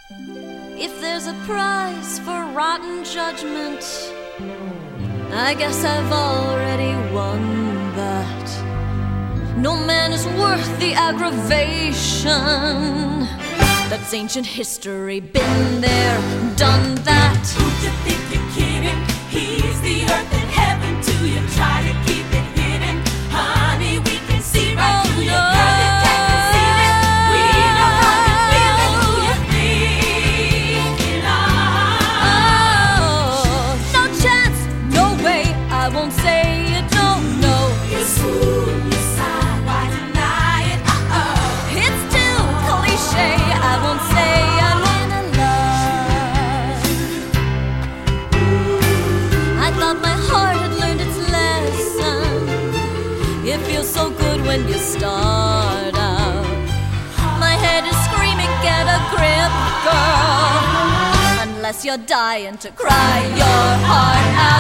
If there's a prize for rotten judgment, I guess I've already won that. No man is worth the aggravation. That's ancient history, been there, done that. Who you think you're kidding? He's the earth and heaven to you. Try to keep it hidden, honey. We can see right through you, girl. You can't conceal it. We know how you feel and who you're thinking of. No chance, no way. I won't say you don't know. You swoon, you sigh, why deny it? It's too cliche. I won't say I'm in love. I thought my heart had learned its lesson. It feels so good when you start out. My head is screaming, get a grip, girl. Unless you're dying to cry your heart out.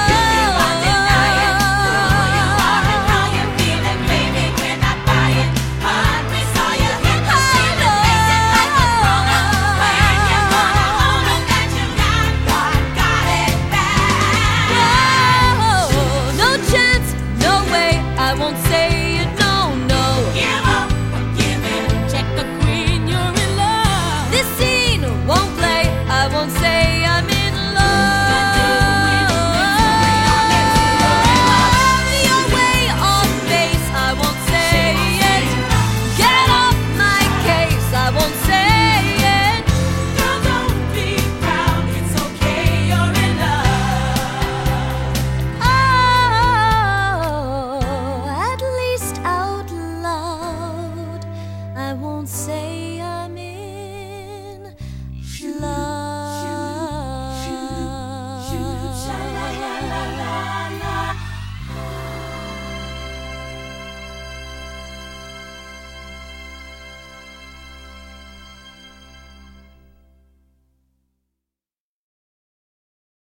I won't say you don't know. Give up or give in. Check the queen, you're in love. This scene won't play. I won't say I'm in love. Your way off base. I won't say it. Get off my case. I won't say it. Girl, don't be proud. It's okay, you're in love. Oh, at least out loud, I won't say